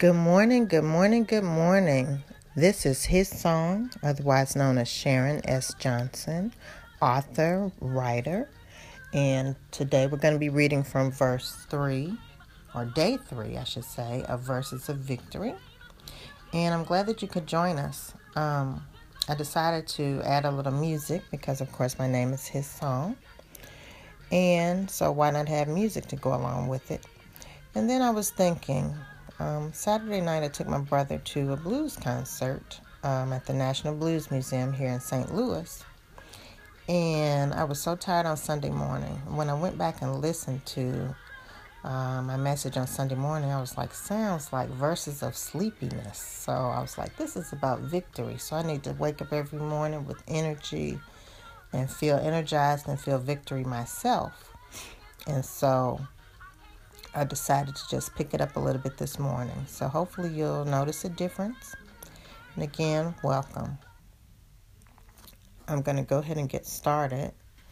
Good morning, good morning, good morning. This is His Song, otherwise known as Sharon S. Johnson, author, writer. And today we're going to be reading from verse 3, or day 3, I should say, of Verses of Victory. And I'm glad that you could join us. I decided to add a little music because, of course, my name is His Song. And so why not have music to go along with it? And then I was thinking, Saturday night I took my brother to a blues concert at the National Blues Museum here in St. Louis. And I was so tired on Sunday morning. When I went back and listened to my message on Sunday morning, I was like, sounds like verses of sleepiness. So I was like, this is about victory. So I need to wake up every morning with energy and feel energized and feel victory myself. And so I decided to just pick it up a little bit this morning. So hopefully you'll notice a difference. And again, welcome. I'm going to go ahead and get started.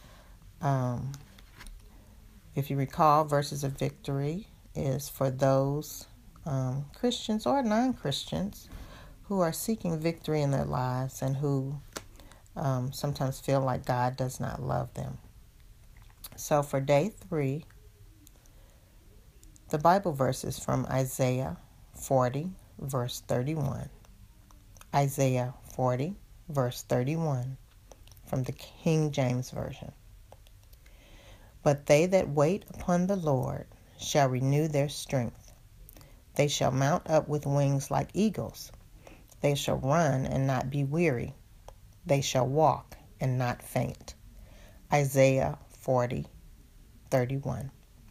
If you recall, Verses of Victory is for those Christians or non-Christians who are seeking victory in their lives and who sometimes feel like God does not love them. So for day 3, the Bible verse is from Isaiah 40, verse 31. Isaiah 40, verse 31, from the King James Version. But they that wait upon the Lord shall renew their strength. They shall mount up with wings like eagles. They shall run and not be weary. They shall walk and not faint. Isaiah 40, 31.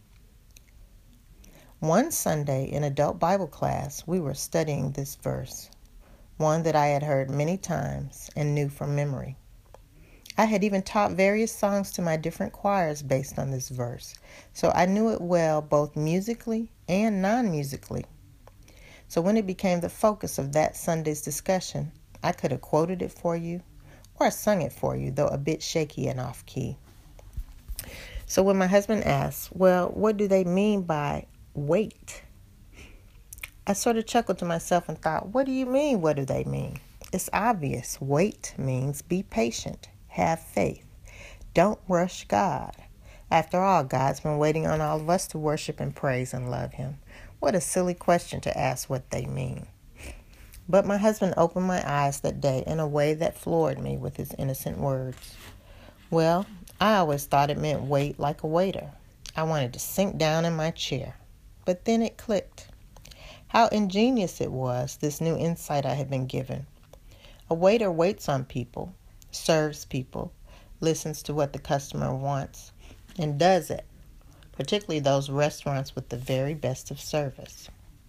One Sunday in adult Bible class, we were studying this verse, one that I had heard many times and knew from memory. I had even taught various songs to my different choirs based on this verse, so I knew it well both musically and non-musically. So when it became the focus of that Sunday's discussion, I could have quoted it for you or sung it for you, though a bit shaky and off-key. So when my husband asked, well, what do they mean by wait? I sort of chuckled to myself and thought, what do you mean? What do they mean? It's obvious. Wait means be patient, have faith. Don't rush God. After all, God's been waiting on all of us to worship and praise and love Him. What a silly question to ask what they mean. But my husband opened my eyes that day in a way that floored me with his innocent words. Well, I always thought it meant wait like a waiter. I wanted to sink down in my chair. But then it clicked. How ingenious it was, this new insight I had been given. A waiter waits on people, serves people, listens to what the customer wants, and does it, particularly those restaurants with the very best of service.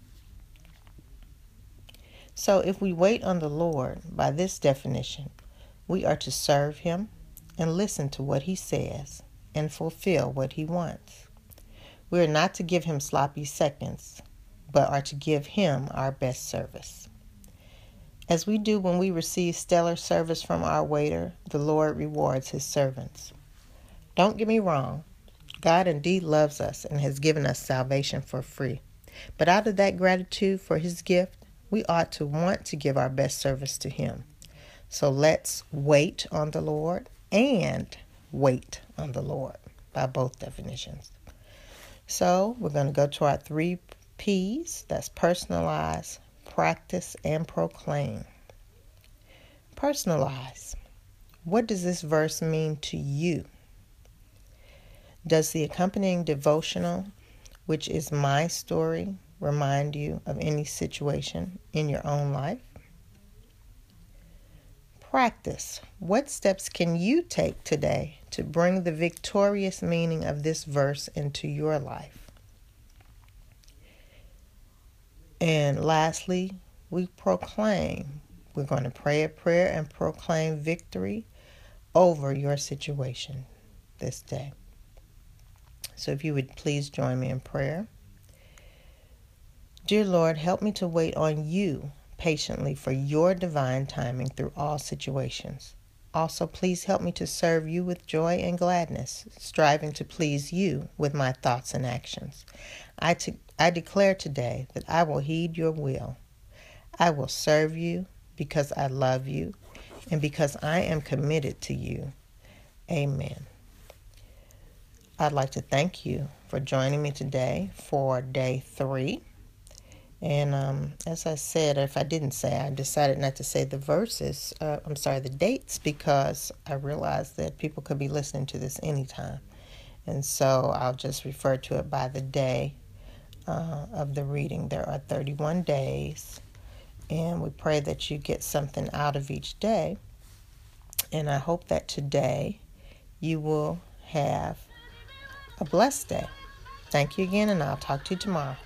So if we wait on the Lord, by this definition, we are to serve Him and listen to what He says and fulfill what He wants. We are not to give Him sloppy seconds, but are to give Him our best service. As we do when we receive stellar service from our waiter, the Lord rewards His servants. Don't get me wrong, God indeed loves us and has given us salvation for free. But out of that gratitude for His gift, we ought to want to give our best service to Him. So let's wait on the Lord and wait on the Lord by both definitions. So we're going to go to our 3 P's. That's personalize, practice, and proclaim. Personalize. What does this verse mean to you? Does the accompanying devotional, which is my story, remind you of any situation in your own life? Practice. What steps can you take today to bring the victorious meaning of this verse into your life? And lastly, we proclaim. We're going to pray a prayer and proclaim victory over your situation this day. So if you would please join me in prayer. Dear Lord, help me to wait on you patiently for your divine timing through all situations. Also, please help me to serve you with joy and gladness, striving to please you with my thoughts and actions. I declare today that I will heed your will. I will serve you because I love you and because I am committed to you. Amen. I'd like to thank you for joining me today for day 3. And as I said, or if I didn't say, I decided not to say the verses, the dates, because I realized that people could be listening to this anytime. And so I'll just refer to it by the day of the reading. There are 31 days, and we pray that you get something out of each day. And I hope that today you will have a blessed day. Thank you again, and I'll talk to you tomorrow.